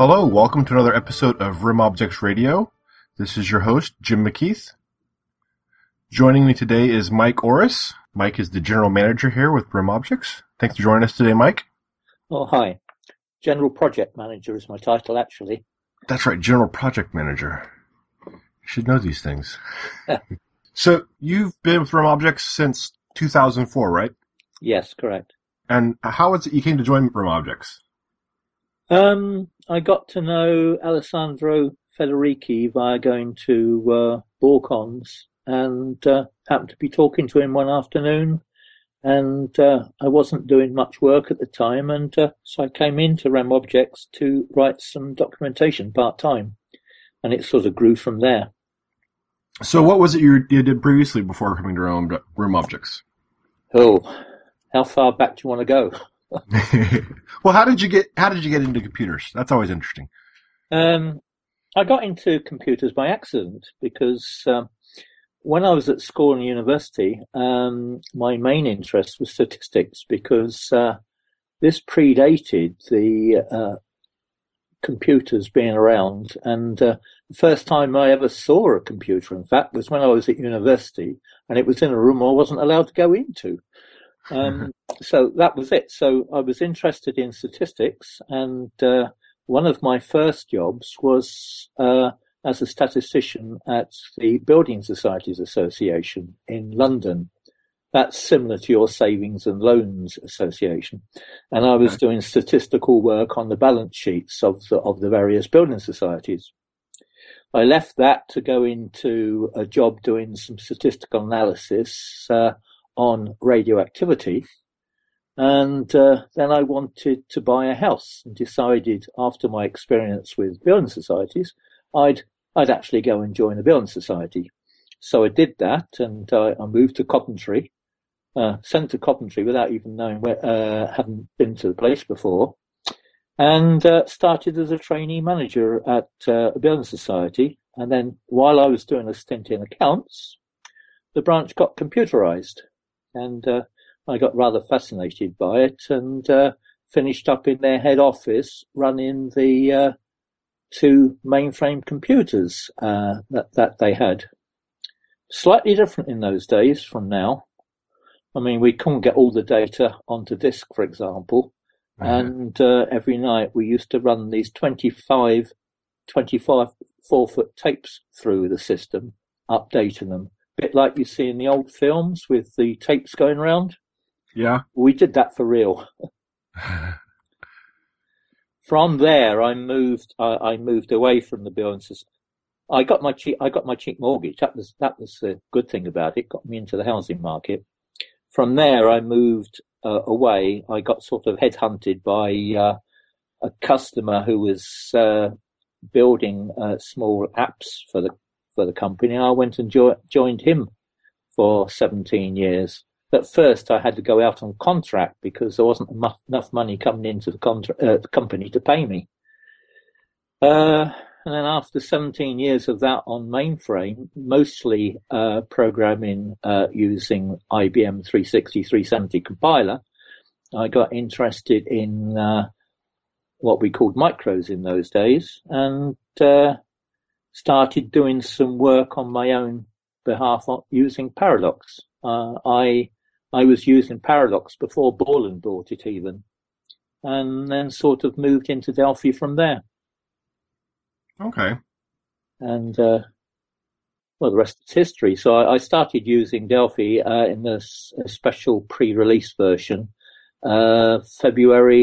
Hello, welcome to another episode of RIM Objects Radio. This is your host, Jim McKeith. Joining me today is Mike Orris. Mike is the general manager here with RIM Objects. Thanks for joining us today, Mike. Oh, hi. General Project Manager is my title, actually. That's right, General Project Manager. You should know these things. So, you've been with RIM Objects since 2004, right? Yes, correct. And how was it you came to join RIM Objects? I got to know Alessandro Federici via going to BoreCons and happened to be talking to him one afternoon. And I wasn't doing much work at the time, and so I came into RIM Objects to write some documentation part-time, and it sort of grew from there. So what was it you did previously before coming to RIM Objects? Oh, how far back do you want to go? Well, how did you get into computers? That's always interesting. I got into computers by accident because when I was at school and university, my main interest was statistics because this predated the computers being around. And the first time I ever saw a computer, in fact, was when I was at university, and it was in a room I wasn't allowed to go into. So that was it. So I was interested in statistics, and one of my first jobs was as a statistician at the Building Societies Association in London. That's similar to your Savings and Loans Association. And I was doing statistical work on the balance sheets of the various building societies. I left that to go into a job doing some statistical analysis on radioactivity. And then I wanted to buy a house and decided after my experience with building societies, I'd actually go and join a building society. So I did that, and I moved to Coventry, sent to Coventry without even knowing where, hadn't been to the place before, and started as a trainee manager at a building society. And then while I was doing a stint in accounts, the branch got computerized, and I got rather fascinated by it, and finished up in their head office running the two mainframe computers that they had. Slightly different in those days from now. I mean, we couldn't get all the data onto disk, for example, and every night we used to run these 24-foot tapes through the system, updating them. A bit like you see in the old films with the tapes going around. Yeah. We did that for real. From there, I moved away from the building system. I got my cheap mortgage. That was the good thing about it. Got me into the housing market. From there, I moved away. I got sort of headhunted by a customer who was building small apps for the company. I went and joined him for 17 years. At first, I had to go out on contract because there wasn't enough money coming into the company to pay me. And then after 17 years of that on mainframe, mostly programming using IBM 360, 370 compiler, I got interested in what we called micros in those days, and started doing some work on my own behalf using Paradox. I was using Paradox before Borland bought it even, and then sort of moved into Delphi from there. Okay. And, the rest is history. So I started using Delphi in the special pre-release version, December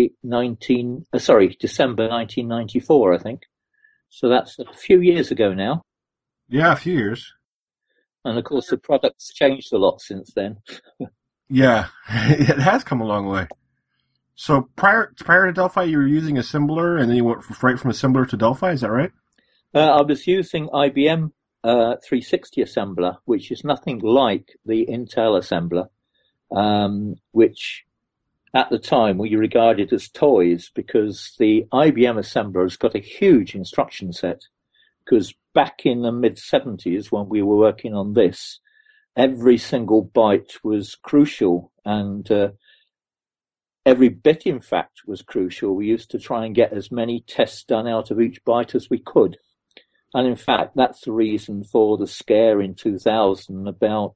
1994, I think. So that's a few years ago now. Yeah, a few years. And of course, the product's changed a lot since then. Yeah, it has come a long way. So prior to Delphi, you were using Assembler, and then you went right from Assembler to Delphi. Is that right? I was using IBM 360 assembler, which is nothing like the Intel assembler, which at the time we regarded as toys, because the IBM assembler has got a huge instruction set. Because back in the mid-70s, when we were working on this, every single byte was crucial, and every bit, in fact, was crucial. We used to try and get as many tests done out of each byte as we could. And in fact, that's the reason for the scare in 2000 about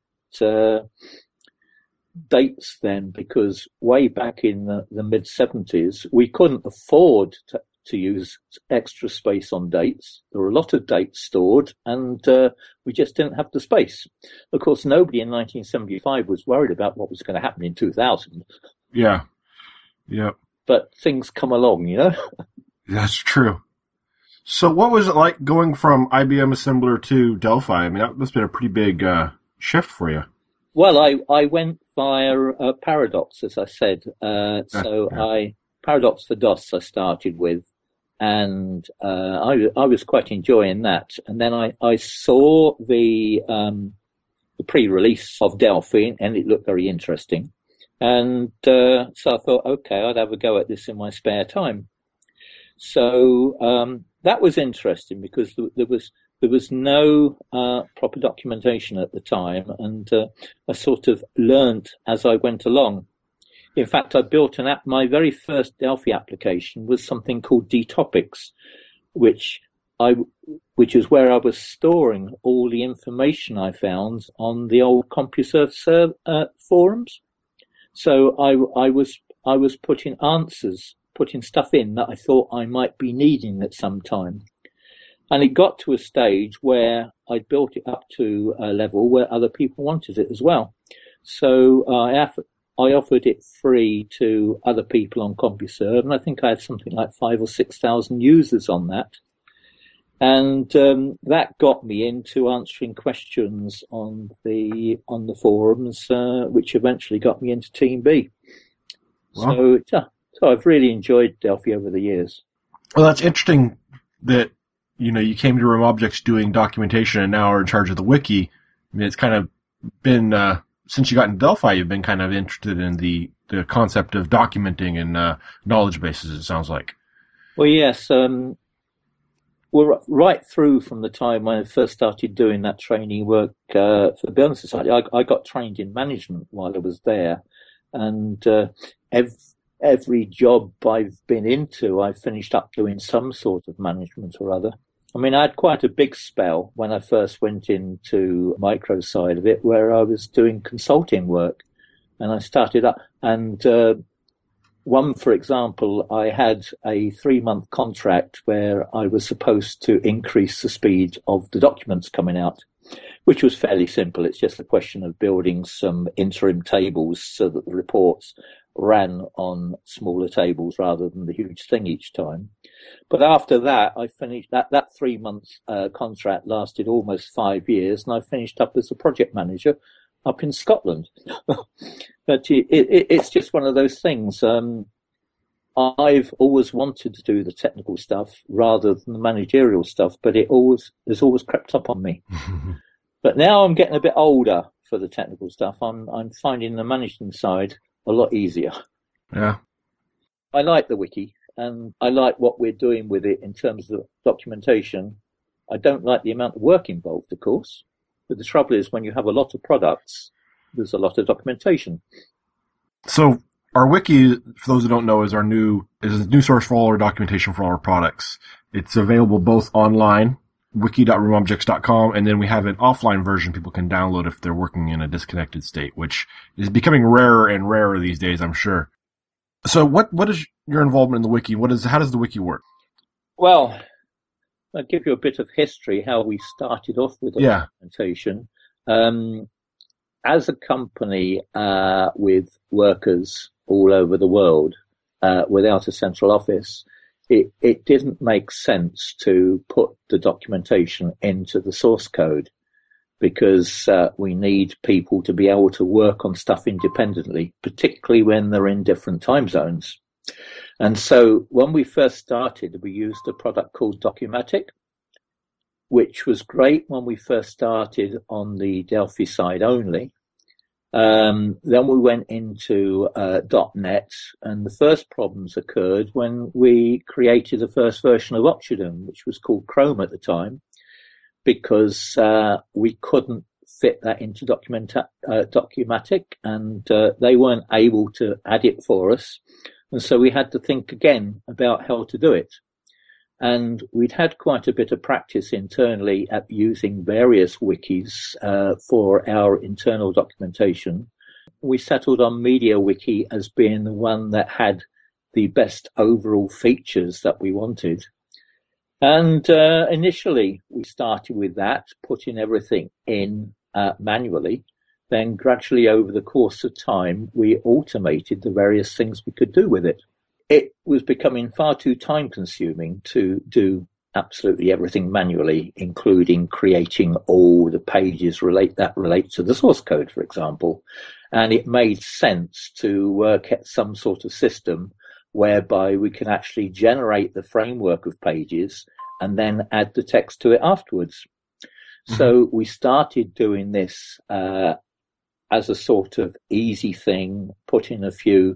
dates then, because way back in the mid-70s, we couldn't afford to use extra space on dates. There were a lot of dates stored, and we just didn't have the space. Of course, nobody in 1975 was worried about what was going to happen in 2000. Yeah. But things come along, That's true. So what was it like going from IBM Assembler to Delphi? I mean, that must have been a pretty big shift for you. Well, I went via Paradox, as I said. Paradox for DOS I started with, and I was quite enjoying that. And then I saw the pre-release of Delphi, and it looked very interesting. And so I thought, okay, I'd have a go at this in my spare time. So that was interesting because there was no proper documentation at the time, and I sort of learnt as I went along. In fact, I built an app. My very first Delphi application was something called dtopics, which is where I was storing all the information I found on the old CompuServe forums. So I was putting stuff in that I thought I might be needing at some time. And it got to a stage where I built it up to a level where other people wanted it as well. So I offered it free to other people on CompuServe, and I think I had something like 5,000 or 6,000 users on that. And that got me into answering questions on the forums, which eventually got me into Team B. Wow. So I've really enjoyed Delphi over the years. Well, that's interesting that you came to RimObjects doing documentation and now are in charge of the wiki. I mean, it's kind of been since you got in Delphi, you've been kind of interested in the concept of documenting and knowledge bases. It sounds like. Well, yes. Well, right through from the time when I first started doing that training work for the Building Society, I got trained in management while I was there, and every job I've been into, I finished up doing some sort of management or other. I mean, I had quite a big spell when I first went into micro side of it, where I was doing consulting work, and I started up. And one, for example, I had a 3-month contract where I was supposed to increase the speed of the documents coming out, which was fairly simple. It's just a question of building some interim tables so that the reports ran on smaller tables rather than the huge thing each time. But after that, I finished that 3-month contract lasted almost 5 years, and I finished up as a project manager up in Scotland. But it's just one of those things. I've always wanted to do the technical stuff rather than the managerial stuff, but has always crept up on me. But now I'm getting a bit older for the technical stuff. I'm finding the management side a lot easier. Yeah. I like the wiki, and I like what we're doing with it in terms of documentation. I don't like the amount of work involved, of course. But the trouble is, when you have a lot of products, there's a lot of documentation. So our wiki, for those who don't know, is a new source for all our documentation for all our products. It's available both online, wiki.rimobjects.com, and then we have an offline version people can download if they're working in a disconnected state, which is becoming rarer and rarer these days, I'm sure. So what is your involvement in the wiki? How does the wiki work? Well, I'll give you a bit of history, how we started off with the documentation. As a company with workers all over the world without a central office, it didn't make sense to put the documentation into the source code because we need people to be able to work on stuff independently, particularly when they're in different time zones. And so when we first started, we used a product called Documatic, which was great when we first started on the Delphi side only. Then we went into .NET, and the first problems occurred when we created the first version of Oxygen, which was called Chrome at the time, because we couldn't fit that into Documatic, and they weren't able to add it for us. And so we had to think again about how to do it. And we'd had quite a bit of practice internally at using various wikis for our internal documentation. We settled on MediaWiki as being the one that had the best overall features that we wanted. And initially, we started with that, putting everything in manually. Then gradually over the course of time, we automated the various things we could do with it. It was becoming far too time consuming to do absolutely everything manually, including creating all the pages that relate to the source code, for example. And it made sense to work at some sort of system whereby we can actually generate the framework of pages and then add the text to it afterwards. Mm-hmm. So we started doing this as a sort of easy thing, putting a few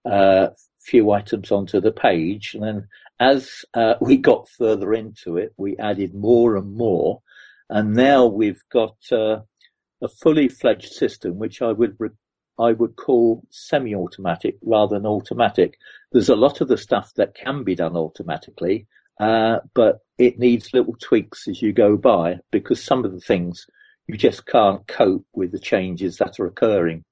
items onto the page. And then as we got further into it, we added more and more. And now we've got a fully fledged system, which I would call semi-automatic rather than automatic. There's a lot of the stuff that can be done automatically, but it needs little tweaks as you go by, because some of the things you just can't cope with the changes that are occurring.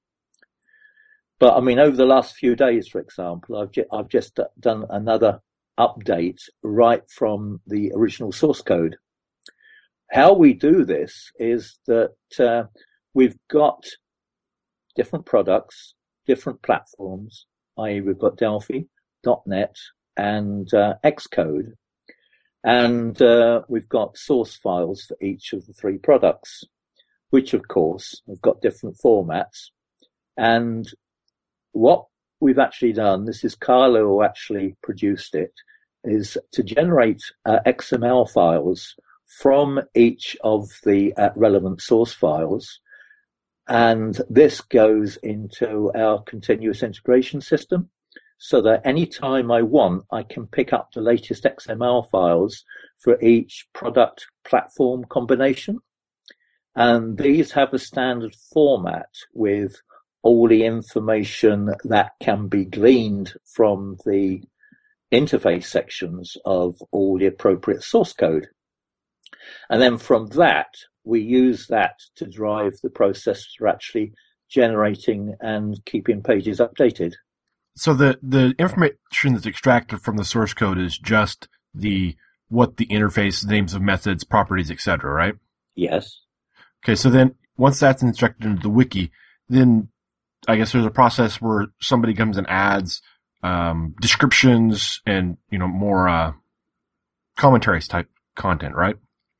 But I mean, over the last few days, for example, I've just done another update right from the original source code. How we do this is that we've got different products, different platforms, i.e. we've got Delphi, .NET, and Xcode. And we've got source files for each of the three products, which, of course, have got different formats. And what we've actually done, this is Carlo who actually produced it, is to generate XML files from each of the relevant source files. And this goes into our continuous integration system, so that any time I want, I can pick up the latest XML files for each product platform combination. And these have a standard format with all the information that can be gleaned from the interface sections of all the appropriate source code. And then from that, we use that to drive the process for actually generating and keeping pages updated. So the information that's extracted from the source code is just what the interface, names of methods, properties, etc., right? Yes. Okay, so then once that's injected into the wiki, then I guess there's a process where somebody comes and adds descriptions and more commentaries type content, right?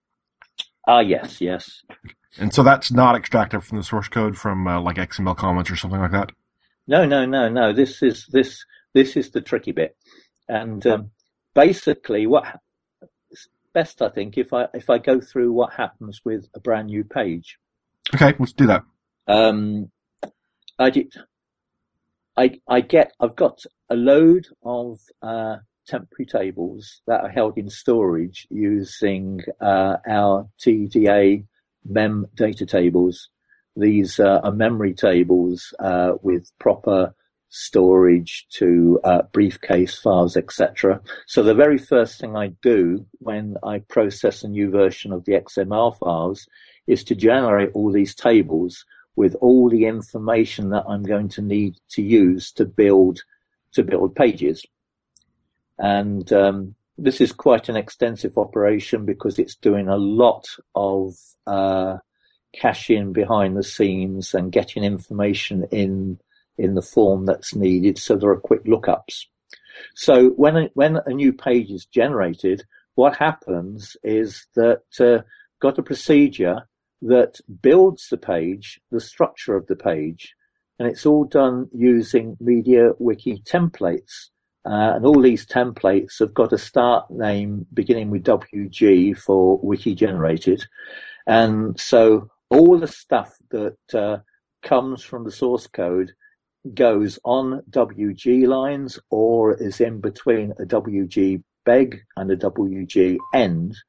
Yes. And so that's not extracted from the source code from like XML comments or something like that? No. This is the tricky bit. And basically it's best, I think, if I go through what happens with a brand new page. Okay, let's do that. I've got a load of temporary tables that are held in storage using our TDA mem data tables. These are memory tables with proper storage to briefcase files, etc. So the very first thing I do when I process a new version of the XML files is to generate all these tables with all the information that I'm going to need to use to build pages. And this is quite an extensive operation because it's doing a lot of caching behind the scenes and getting information in the form that's needed, so there are quick lookups. So when a new page is generated, what happens is that got a procedure that builds the page, the structure of the page, and it's all done using MediaWiki templates. And all these templates have got a start name beginning with WG for wiki generated. And so all the stuff that comes from the source code goes on WG lines or is in between a WG beg and a WG end.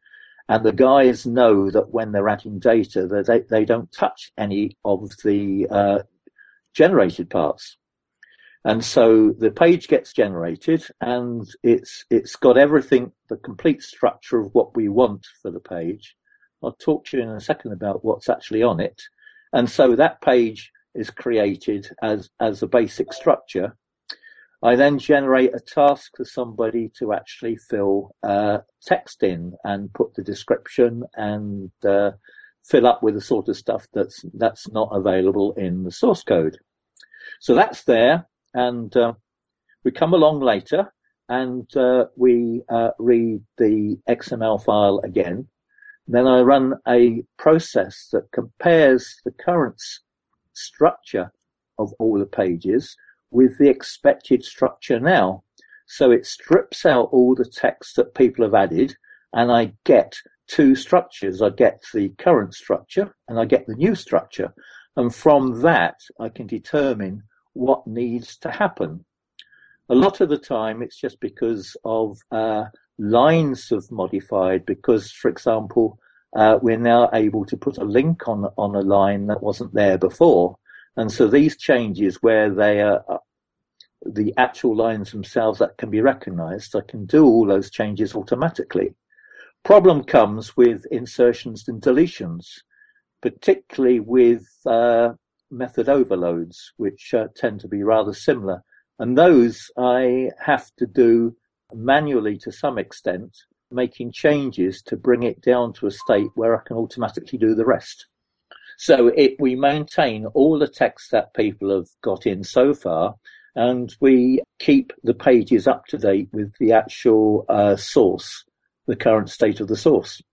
And the guys know that when they're adding data, that they don't touch any of the generated parts. And so the page gets generated, and it's got everything, the complete structure of what we want for the page. I'll talk to you in a second about what's actually on it. And so that page is created as a basic structure. I then generate a task for somebody to actually fill text in and put the description and fill up with the sort of stuff that's not available in the source code. So that's there, and we come along later and we read the XML file again. Then I run a process that compares the current structure of all the pages with the expected structure now. So it strips out all the text that people have added, and I get two structures. I get the current structure and I get the new structure. And from that, I can determine what needs to happen. A lot of the time, it's just because of lines have modified, because, for example, we're now able to put a link on a line that wasn't there before. And so these changes where they are the actual lines themselves that can be recognized, I can do all those changes automatically. Problem comes with insertions and deletions, particularly with method overloads, which tend to be rather similar. And those I have to do manually to some extent, making changes to bring it down to a state where I can automatically do the rest. So we maintain all the text that people have got in so far, and we keep the pages up to date with the actual source, the current state of the source.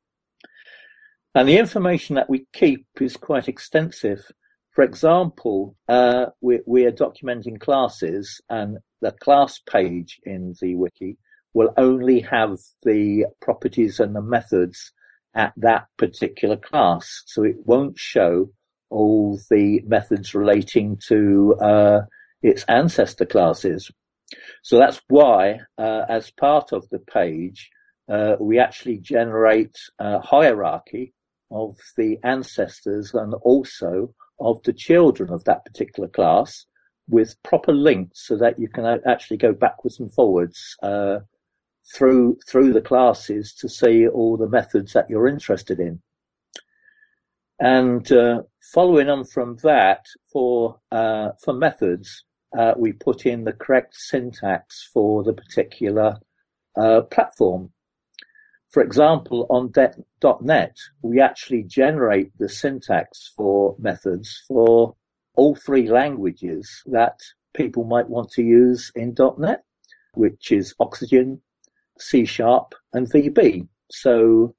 And the information that we keep is quite extensive. For example, we are documenting classes, and the class page in the wiki will only have the properties and the methods at that particular class. So it won't show all the methods relating to its ancestor classes. So that's why, as part of the page, we actually generate a hierarchy of the ancestors and also of the children of that particular class with proper links so that you can actually go backwards and forwards through the classes to see all the methods that you're interested in. And following on from that, for methods, we put in the correct syntax for the particular platform. For example, on .NET, we actually generate the syntax for methods for all three languages that people might want to use in .NET, which is Oxygen, C# and VB. So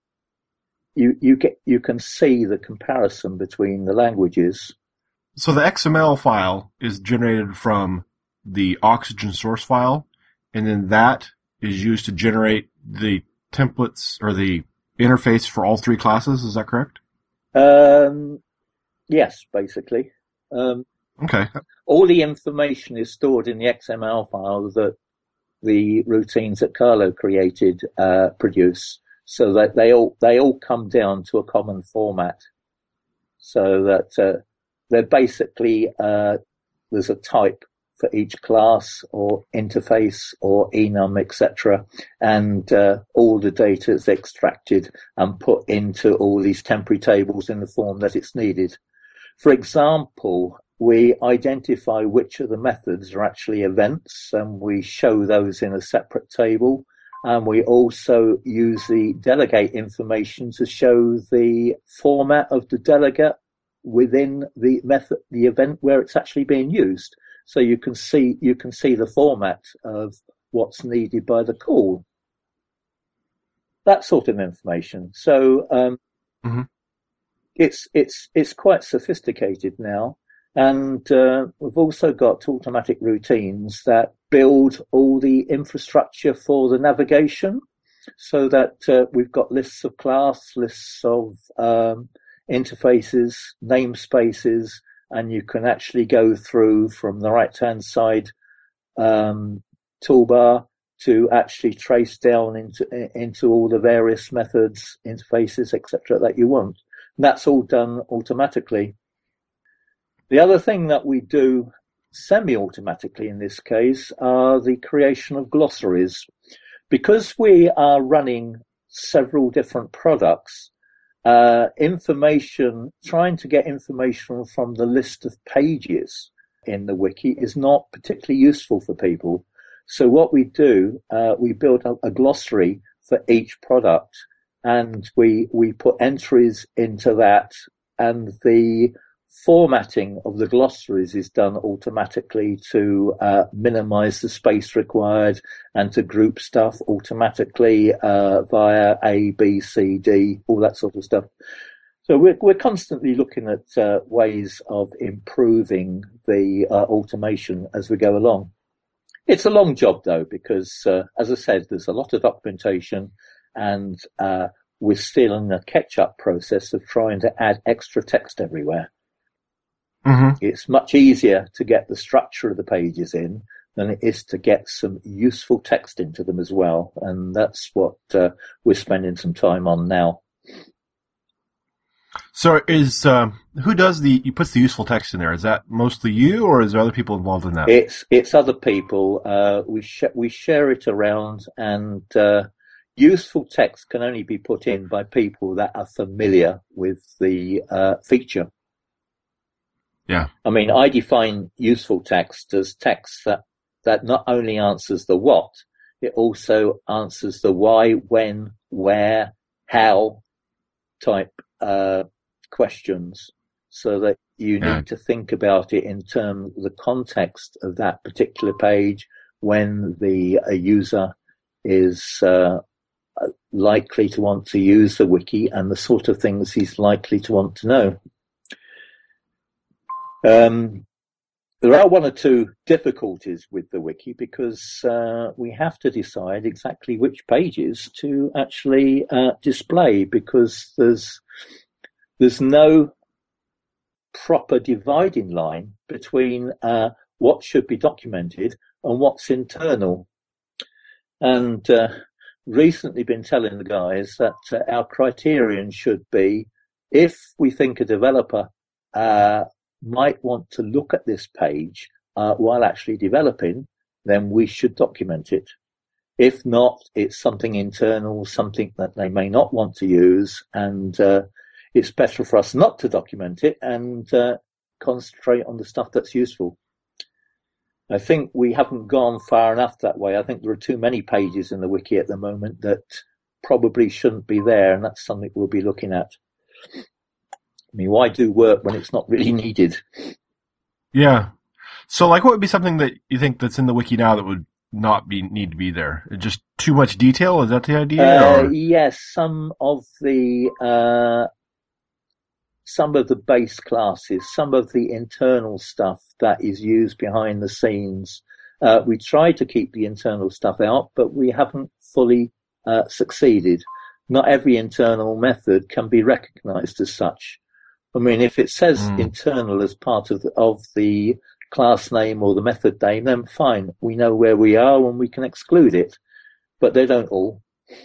you can see the comparison between the languages. So the XML file is generated from the Oxygen source file, and then that is used to generate the templates or the interface for all three classes. Is that correct? Yes, basically. Okay. All the information is stored in the XML file that the routines that Carlo created produce, so that they all come down to a common format, so that they're basically there's a type for each class or interface or enum, etc., and all the data is extracted and put into all these temporary tables in the form that it's needed. For example, we identify which of the methods are actually events, and we show those in a separate table. And we also use the delegate information to show the format of the delegate within the method, the event where it's actually being used. So you can see the format of what's needed by the call. That sort of information. So it's quite sophisticated now. And we've also got automatic routines that build all the infrastructure for the navigation, so that we've got lists of class, lists of interfaces, namespaces, and you can actually go through from the right-hand side toolbar to actually trace down into all the various methods, interfaces, etc. that you want. And that's all done automatically. The other thing that we do semi-automatically in this case are the creation of glossaries. Because we are running several different products, trying to get information from the list of pages in the wiki is not particularly useful for people. So what we do, we build a glossary for each product, and we put entries into that, and the formatting of the glossaries is done automatically to minimize the space required and to group stuff automatically via A, B, C, D, all that sort of stuff. So we're constantly looking at ways of improving the automation as we go along. It's a long job, though, because, as I said, there's a lot of documentation, and we're still in the catch-up process of trying to add extra text everywhere. Mm-hmm. It's much easier to get the structure of the pages in than it is to get some useful text into them as well, and that's what we're spending some time on now. So who puts the useful text in there? Is that mostly you, or is there other people involved in that? It's other people. We share it around, and useful text can only be put in by people that are familiar with the feature. Yeah. I mean, I define useful text as text that not only answers the what, it also answers the why, when, where, how type questions, so that you need to think about it in terms of the context of that particular page when a user is likely to want to use the wiki and the sort of things he's likely to want to know. There are one or two difficulties with the wiki because we have to decide exactly which pages to actually display, because there's no proper dividing line between what should be documented and what's internal. And recently been telling the guys that our criterion should be, if we think a developer might want to look at this page while actually developing, then we should document it. If not, it's something internal, something that they may not want to use, and it's better for us not to document it and concentrate on the stuff that's useful. I think we haven't gone far enough that way. I think there are too many pages in the wiki at the moment that probably shouldn't be there, and that's something we'll be looking at. I mean, why do work when it's not really needed? Yeah. So, what would be something that you think that's in the wiki now that would not need to be there? Just too much detail? Is that the idea? Yes, some of the base classes, some of the internal stuff that is used behind the scenes. We try to keep the internal stuff out, but we haven't fully succeeded. Not every internal method can be recognized as such. I mean, if it says internal as part of the class name or the method name, then fine. We know where we are and we can exclude it, but they don't all.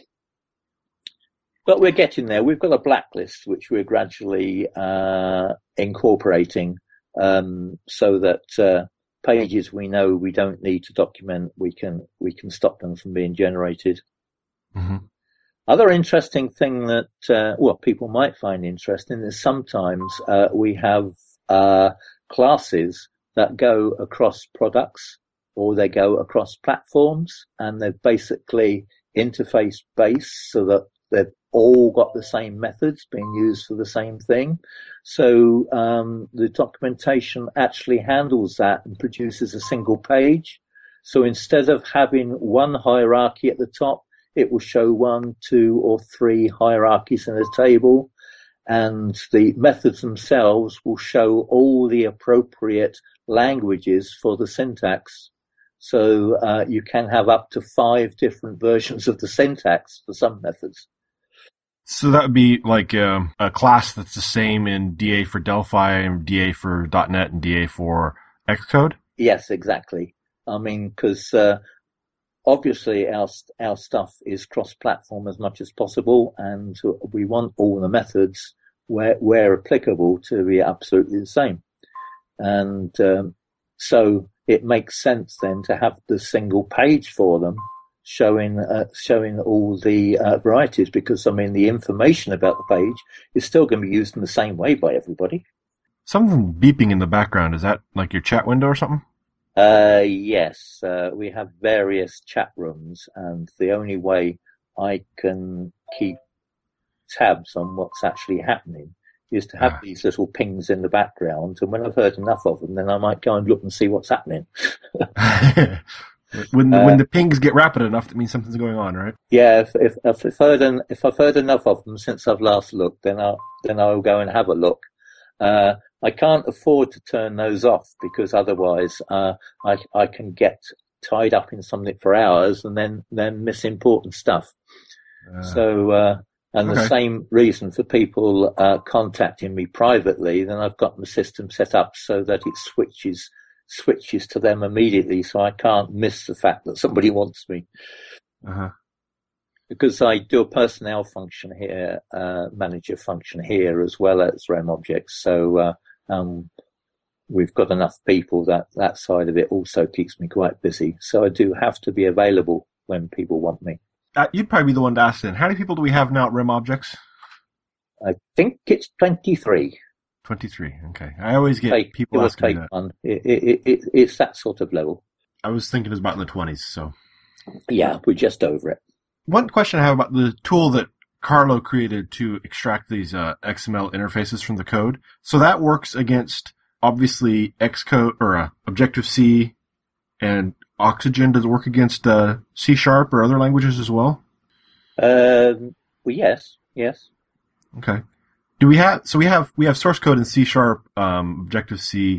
But we're getting there. We've got a blacklist which we're gradually incorporating, so that pages we know we don't need to document, we can stop them from being generated. Mm-hmm. Other interesting thing that people might find interesting is sometimes we have classes that go across products or they go across platforms, and they're basically interface based so that they've all got the same methods being used for the same thing. So the documentation actually handles that and produces a single page. So instead of having one hierarchy at the top, it will show 1, 2, or 3 hierarchies in a table, and the methods themselves will show all the appropriate languages for the syntax. So you can have up to 5 different versions of the syntax for some methods. So that would be like a class that's the same in DA for Delphi and DA for .NET and DA for Xcode? Yes, exactly. I mean, because obviously our stuff is cross-platform as much as possible, and we want all the methods where applicable to be absolutely the same. And so it makes sense then to have the single page for them showing all the varieties, because I mean the information about the page is still going to be used in the same way by everybody. Something beeping in the background, is that like your chat window or something? Yes, we have various chat rooms, and the only way I can keep tabs on what's actually happening is to have these little pings in the background, and when I've heard enough of them, then I might go and look and see what's happening. When the pings get rapid enough, that means something's going on, right? Yeah, if I've heard enough of them since I've last looked, then I'll go and have a look. I can't afford to turn those off, because otherwise I can get tied up in something for hours and then miss important stuff. The same reason for people contacting me privately, then I've got the system set up so that it switches to them immediately, so I can't miss the fact that somebody wants me. Because I do a personnel function here, manager function here, as well as REM Objects. So we've got enough people that side of it also keeps me quite busy. So I do have to be available when people want me. You'd probably be the one to ask then. How many people do we have now at REM Objects? I think it's 23. 23, okay. I always get people asking me that. It's that sort of level. I was thinking it was about in the 20s, so. Yeah, we're just over it. One question I have about the tool that Carlo created to extract these XML interfaces from the code. So that works against, obviously, Xcode or Objective-C and Oxygen. Does it work against C# or other languages as well? Well, yes. Okay. We have source code in C#, Objective-C,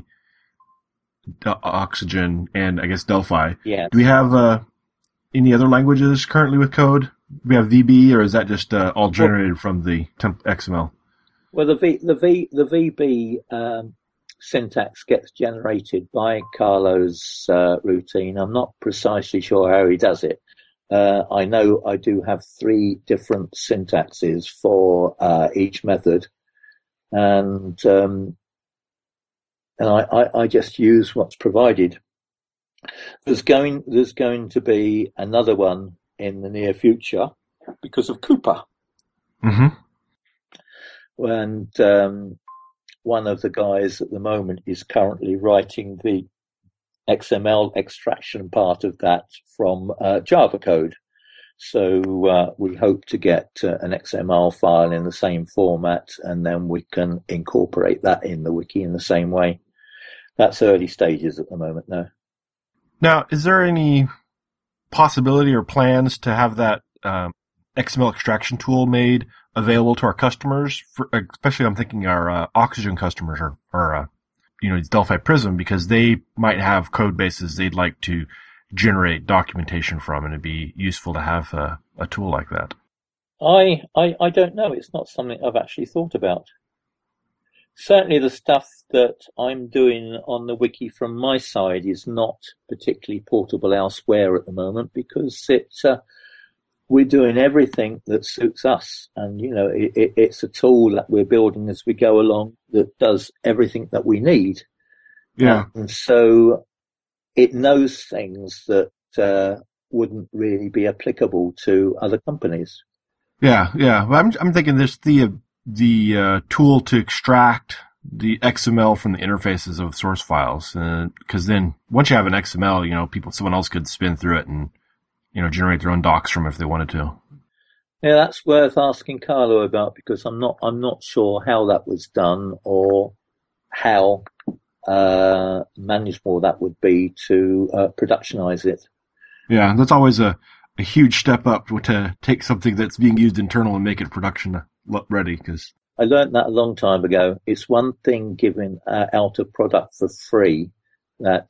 Oxygen, and I guess Delphi. Yeah. Do we have any other languages currently with code? Do we have VB, or is that just all generated from the temp XML? Well, the VB syntax gets generated by Carlo's routine. I'm not precisely sure how he does it. I know I do have 3 different syntaxes for each method, and I just use what's provided. There's going to be another one in the near future because of Cooper. Mm-hmm. And one of the guys at the moment is currently writing the XML extraction part of that from Java code. So we hope to get an XML file in the same format, and then we can incorporate that in the wiki in the same way. That's early stages at the moment, though. Now, is there any possibility or plans to have that XML extraction tool made available to our customers? Especially, I'm thinking our Oxygen customers or Delphi Prism, because they might have code bases they'd like to generate documentation from, and it'd be useful to have a tool like that. I don't know. It's not something I've actually thought about. Certainly the stuff that I'm doing on the wiki from my side is not particularly portable elsewhere at the moment, because we're doing everything that suits us. And, it's a tool that we're building as we go along that does everything that we need. Yeah. And so it knows things that wouldn't really be applicable to other companies. Yeah. Well, I'm thinking there's the tool to extract the XML from the interfaces of source files, because then once you have an XML, someone else could spin through it and generate their own docs from it if they wanted to. Yeah, that's worth asking Carlo about, because I'm not sure how that was done or how manageable that would be to productionize it. Yeah, that's always a huge step up to take something that's being used internal and make it production ready. Because I learned that a long time ago. It's one thing giving out a product for free that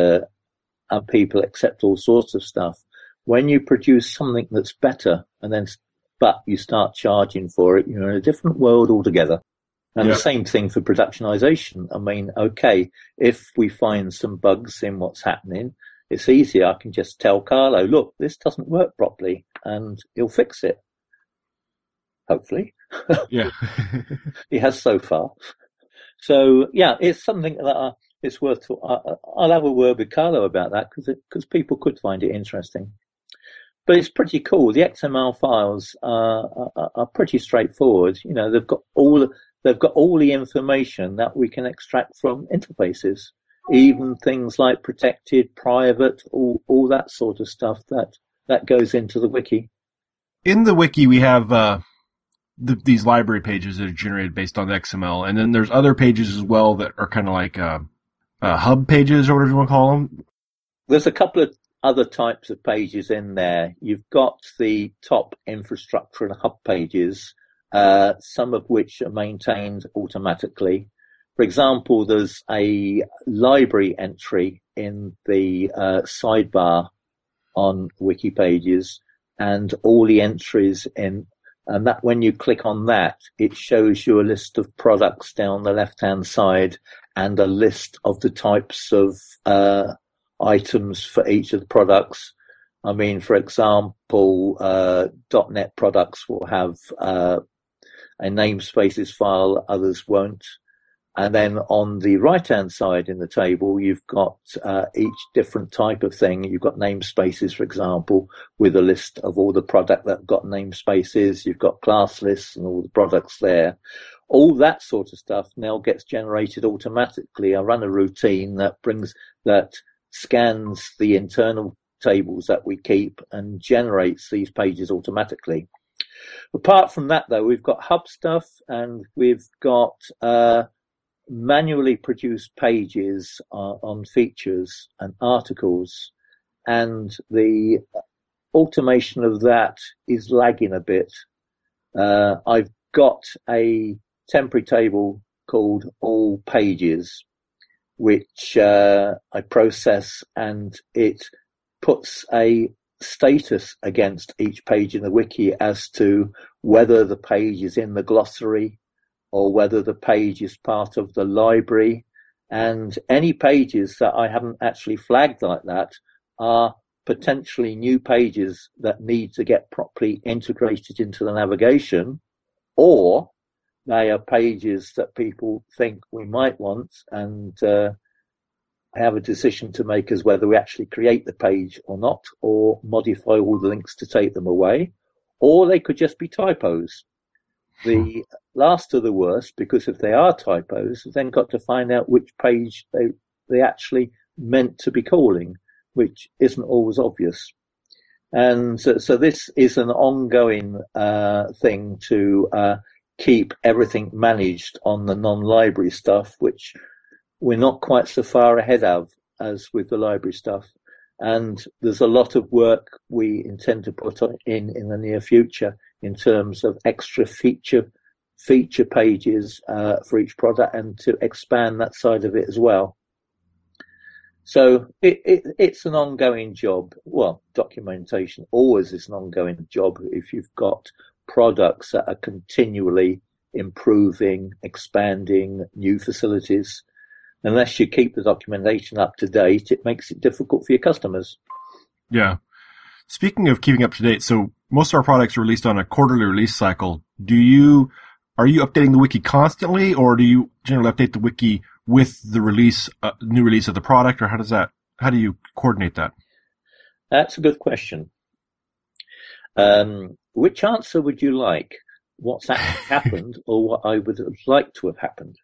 people accept all sorts of stuff. When you produce something that's better but you start charging for it, you're in a different world altogether. And The same thing for productionization. I mean, okay, if we find some bugs in what's happening, it's easy. I can just tell Carlo, look, this doesn't work properly, and he'll fix it. Hopefully. Yeah. He has so far. So, yeah, it's something that it's worth. I'll have a word with Carlo about that because people could find it interesting. But it's pretty cool. The XML files are pretty straightforward. You know, they've got all the information that we can extract from interfaces, even things like protected, private, all that sort of stuff that goes into the wiki. In the wiki, we have these library pages that are generated based on the XML, and then there's other pages as well that are kind of like hub pages or whatever you want to call them. There's a couple of other types of pages in there. You've got the top infrastructure and hub pages, some of which are maintained automatically. For example, there's a library entry in the sidebar on wiki pages, and all the entries in. And that when you click on that, it shows you a list of products down the left-hand side and a list of the types of items for each of the products. I mean, for example, .NET products will have a namespaces file, others won't. And then on the right-hand side in the table, you've got each different type of thing. You've got namespaces, for example, with a list of all the product that have got namespaces. You've got class lists and all the products there. All that sort of stuff now gets generated automatically. I run a routine that scans the internal tables that we keep and generates these pages automatically. Apart from that, though, we've got hub stuff and we've got manually produced pages on features and articles, and the automation of that is lagging a bit. I've got a temporary table called all pages, which I process, and it puts a status against each page in the wiki as to whether the page is in the glossary or whether the page is part of the library. And any pages that I haven't actually flagged like that are potentially new pages that need to get properly integrated into the navigation, or they are pages that people think we might want, and have a decision to make as whether we actually create the page or not, or modify all the links to take them away, or they could just be typos. The last are the worst, because if they are typos, you've then got to find out which page they actually meant to be calling, which isn't always obvious. And so this is an ongoing thing to keep everything managed on the non-library stuff, which we're not quite so far ahead of as with the library stuff. And there's a lot of work we intend to put in the near future in terms of extra feature pages for each product, and to expand that side of it as well. So it's an ongoing job. Well, documentation always is an ongoing job if you've got products that are continually improving, expanding, new facilities. Unless you keep the documentation up to date, it makes it difficult for your customers. Yeah. Speaking of keeping up to date, so most of our products are released on a quarterly release cycle. Are you updating the wiki constantly, or do you generally update the wiki with the new release of the product, or how do you coordinate that? That's a good question. Which answer would you like? What's actually happened, or what I would have liked to have happened?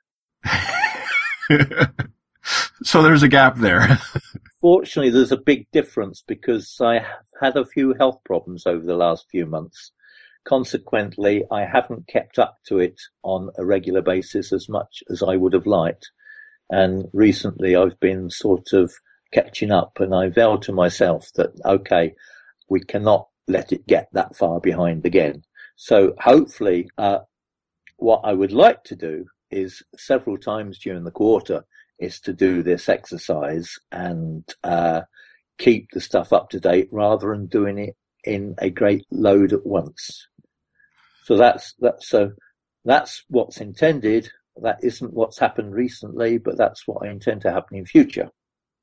So there's a gap there. Fortunately, there's a big difference, because I have had a few health problems over the last few months. Consequently, I haven't kept up to it on a regular basis as much as I would have liked. And recently I've been sort of catching up, and I vowed to myself that, okay, we cannot let it get that far behind again. So hopefully, what I would like to do is several times during the quarter is to do this exercise and keep the stuff up to date rather than doing it in a great load at once. So that's what's intended. That isn't what's happened recently, but that's what I intend to happen in future.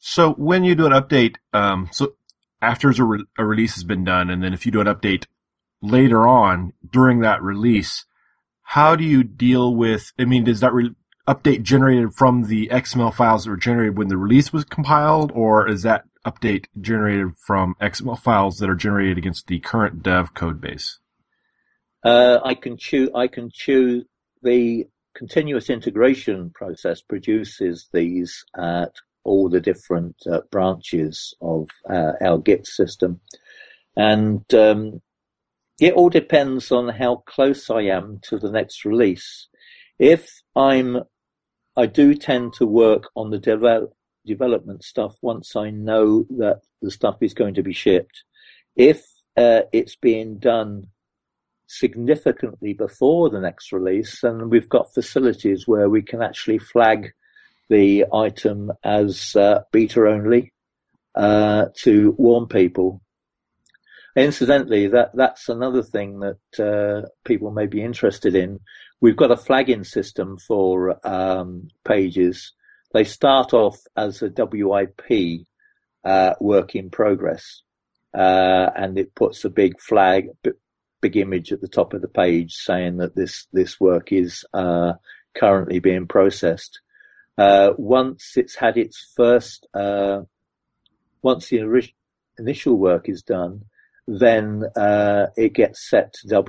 So when you do an update, so after a release has been done, and then if you do an update later on during that release, how do you deal with, I mean, does that update generated from the XML files that were generated when the release was compiled, or is that update generated from XML files that are generated against the current dev code base? I can choose the continuous integration process produces these at all the different branches of our Git system. And it all depends on how close I am to the next release. If I do tend to work on the development stuff once I know that the stuff is going to be shipped. If it's being done significantly before the next release, then we've got facilities where we can actually flag the item as beta only to warn people. Incidentally, that's another thing that people may be interested in. We've got a flagging system for pages. They start off as a WIP work in progress, and it puts a big flag, big image at the top of the page saying that this work is currently being processed. Once it's had its first, once the initial work is done, then it gets set to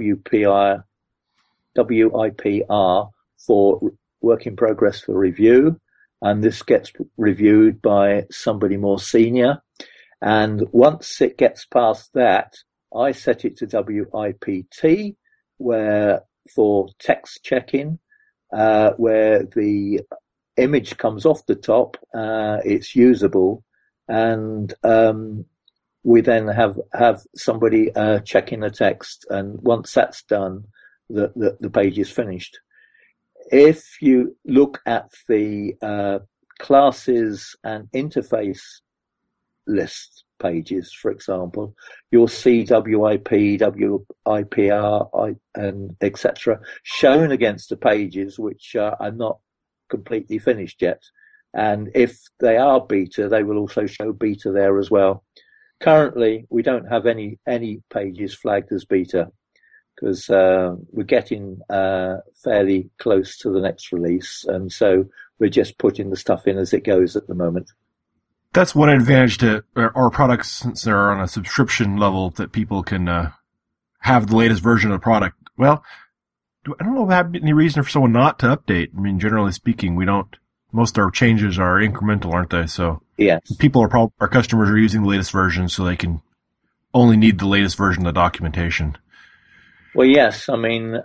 WIPR for work in progress for review, and this gets reviewed by somebody more senior. And once it gets past that, I set it to WIPT, where for text checking, where the image comes off the top, it's usable, and we then have somebody checking the text, and once that's done, the page is finished. If you look at the classes and interface list pages, for example, you'll see WIP, WIPR, and etc. shown against the pages which are not completely finished yet. And if they are beta, they will also show beta there as well. Currently, we don't have any pages flagged as beta because we're getting fairly close to the next release, and so we're just putting the stuff in as it goes at the moment. That's one advantage to our products, since they're on a subscription level, that people can have the latest version of the product. Well, I don't know if I have any reason for someone not to update. I mean, generally speaking, we don't. Most of our changes are incremental, aren't they? So yes, our customers are using the latest version, so they can only need the latest version of the documentation. Well, yes. I mean,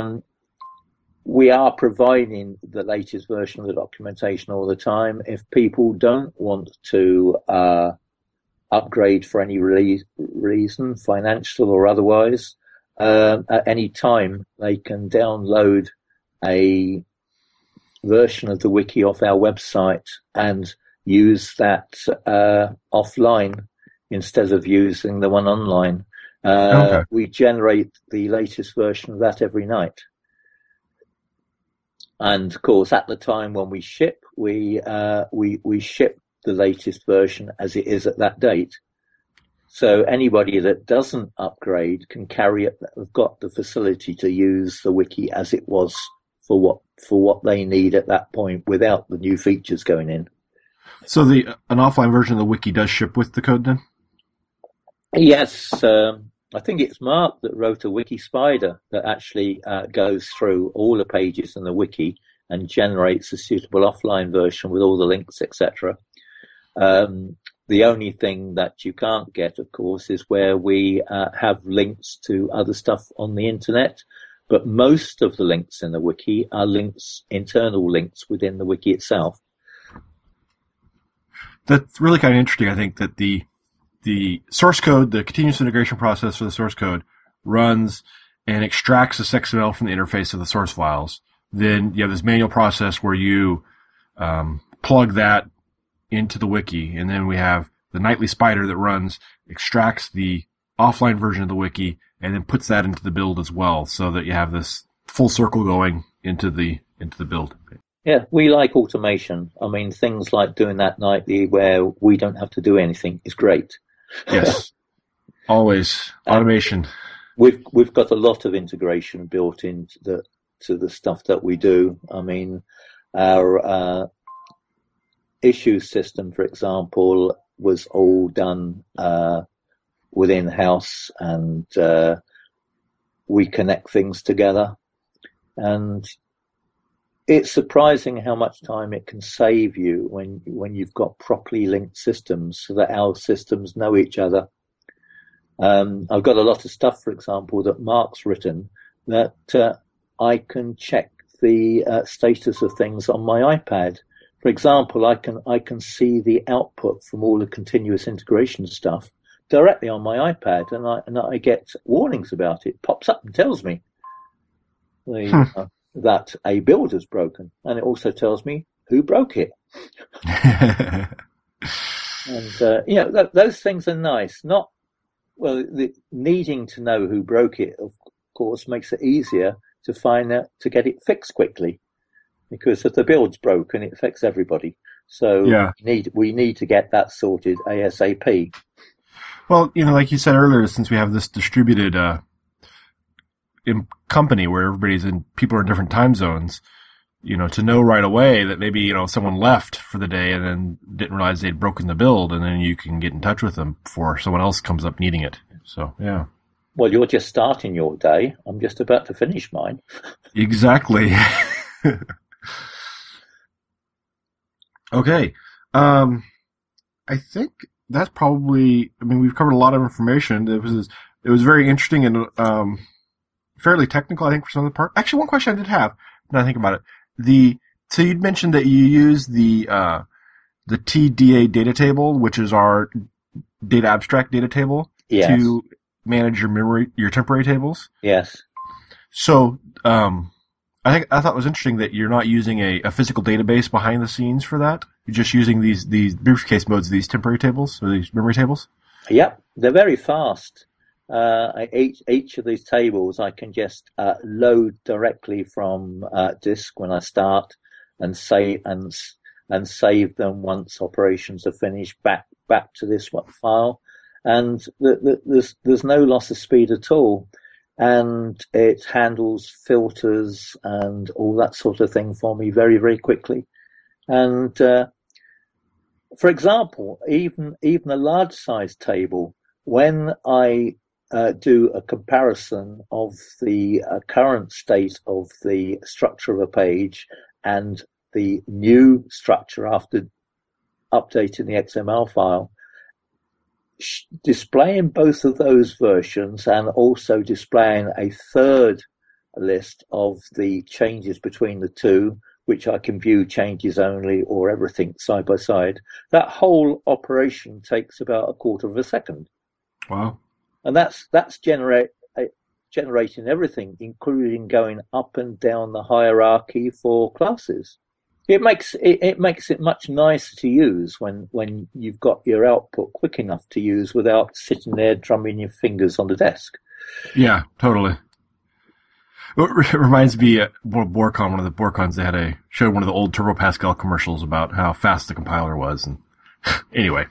we are providing the latest version of the documentation all the time. If people don't want to upgrade for any reason, financial or otherwise, at any time they can download a version of the wiki off our website and use that offline instead of using the one online. Okay. We generate the latest version of that every night. And of course, at the time when we ship, we ship the latest version as it is at that date. So anybody that doesn't upgrade can carry it. Have got the facility to use the wiki as it was for what they need at that point, without the new features going in. So an offline version of the wiki does ship with the code then? Yes. I think it's Mark that wrote a wiki spider that actually goes through all the pages in the wiki and generates a suitable offline version with all the links, etc. The only thing that you can't get, of course, is where we have links to other stuff on the internet. But most of the links in the wiki are internal links within the wiki itself. That's really kind of interesting. I think that the source code, the continuous integration process for the source code, runs and extracts this XML from the interface of the source files. Then you have this manual process where you plug that into the wiki, and then we have the nightly spider that runs, extracts the offline version of the wiki, and then puts that into the build as well, so that you have this full circle going into the build. Yeah, we like automation. I mean, things like doing that nightly where we don't have to do anything is great. Yes, always And automation. we've got a lot of integration built into the stuff that we do. I mean, our issue system, for example, was all done within house, and we connect things together. And it's surprising how much time it can save you when you've got properly linked systems so that our systems know each other. I've got a lot of stuff, for example, that Mark's written that I can check the status of things on my iPad. For example, I can see the output from all the continuous integration stuff directly on my iPad, and I get warnings about it. Pops up and tells me that a build is broken, and it also tells me who broke it. And those things are nice. Needing to know who broke it, of course, makes it easier to find out to get it fixed quickly. Because if the build's broken, it affects everybody. So Yeah. we need to get that sorted ASAP. Well, like you said earlier, since we have this distributed company where people are in different time zones, to know right away that maybe, someone left for the day and then didn't realize they'd broken the build, and then you can get in touch with them before someone else comes up needing it. So, yeah. Well, you're just starting your day. I'm just about to finish mine. Exactly. Okay. I think that's probably, we've covered a lot of information. It was very interesting and, fairly technical, I think, for some of the part. Actually, one question I did have, now I think about it. So you'd mentioned that you use the TDA data table, which is our data abstract data table, yes, to manage your temporary tables. Yes. So, I thought it was interesting that you're not using a physical database behind the scenes for that. You're just using these briefcase modes, these temporary tables, or these memory tables. Yep, they're very fast. Each of these tables I can just load directly from disk when I start, and save them once operations are finished back to this file, and there's no loss of speed at all. And it handles filters and all that sort of thing for me very, very quickly. And for example, even a large size table, when I do a comparison of the current state of the structure of a page and the new structure after updating the XML file, displaying both of those versions and also displaying a third list of the changes between the two, which I can view changes only or everything side by side, that whole operation takes about a quarter of a second. Wow. And that's generating everything, including going up and down the hierarchy for classes. It makes it much nicer to use when you've got your output quick enough to use without sitting there drumming your fingers on the desk. Yeah, totally. It reminds me of BoreCon, one of the BoreCons, they showed one of the old Turbo Pascal commercials about how fast the compiler was. And anyway,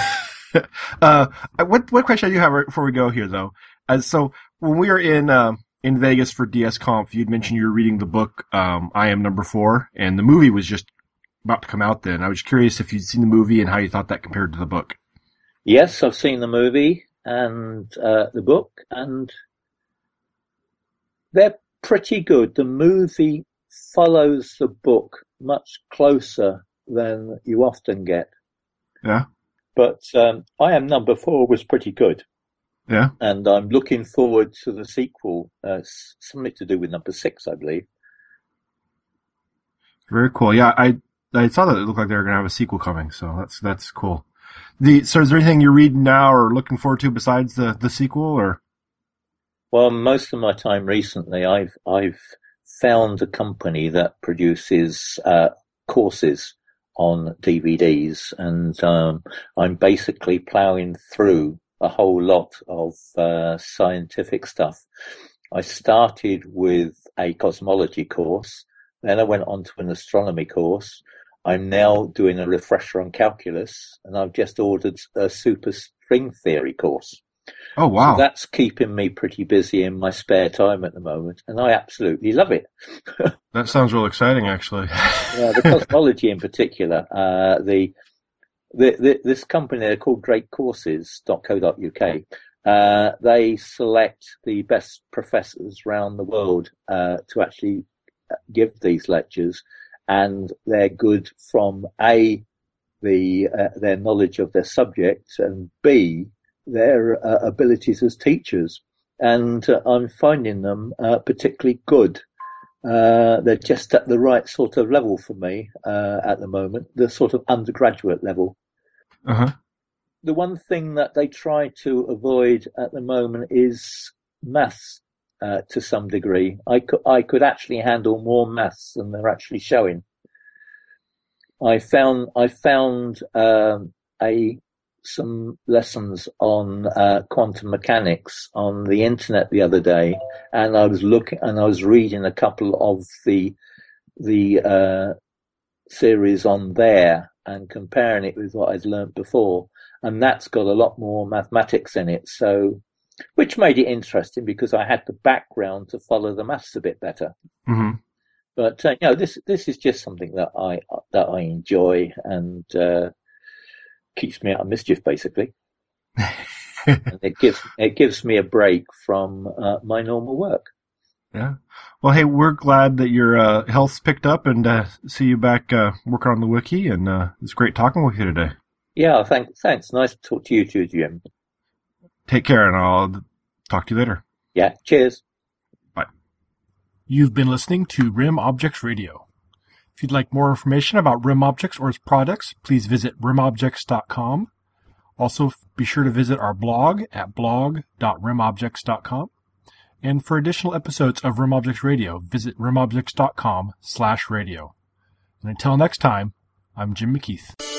what question do you have before we go here, though? So when we were in Vegas for DSConf, you'd mentioned you were reading the book, I Am Number 4, and the movie was just about to come out then. I was curious if you'd seen the movie and how you thought that compared to the book. Yes, I've seen the movie and the book, and they're pretty good. The movie follows the book much closer than you often get. Yeah. But I Am Number 4 was pretty good. Yeah. And I'm looking forward to the sequel, something to do with number 6, I believe. Very cool. Yeah, I saw that it looked like they were going to have a sequel coming, so that's cool. So is there anything you're reading now or looking forward to besides the sequel, or? Well, most of my time recently, I've found a company that produces courses on DVDs, and I'm basically plowing through a whole lot of scientific stuff. I started with a cosmology course, Then I went on to an astronomy course. I'm now doing a refresher on calculus, and I've just ordered a super string theory course. Oh, wow. So that's keeping me pretty busy in my spare time at the moment, and I absolutely love it. That sounds real exciting, actually. Yeah, the cosmology in particular, this company, they're called drakecourses.co.uk. They select the best professors around the world to actually give these lectures, and they're good from their knowledge of their subject, and B, their abilities as teachers. And I'm finding them particularly good. They're just at the right sort of level for me at the moment, the sort of undergraduate level. Uh-huh. The one thing that they try to avoid at the moment is maths to some degree. I could actually handle more maths than they're actually showing. I found some lessons on quantum mechanics on the internet the other day, and I was reading a couple of the series on there and comparing it with what I'd learnt before, and that's got a lot more mathematics in it, so which made it interesting because I had the background to follow the maths a bit better. Mm-hmm. But this is just something that I enjoy, and keeps me out of mischief, basically. And it gives me a break from my normal work. Yeah. Well, hey, we're glad that your health's picked up, and see you back working on the wiki. And it's great talking with you today. Yeah, thanks. Nice to talk to you too, Jim. Take care, and I'll talk to you later. Yeah. Cheers. Bye. You've been listening to RIM Objects Radio. If you'd like more information about RIM Objects or its products, please visit rimobjects.com. Also, be sure to visit our blog at blog.rimobjects.com. And for additional episodes of RIM Objects Radio, visit rimobjects.com/radio. And until next time, I'm Jim McKeith.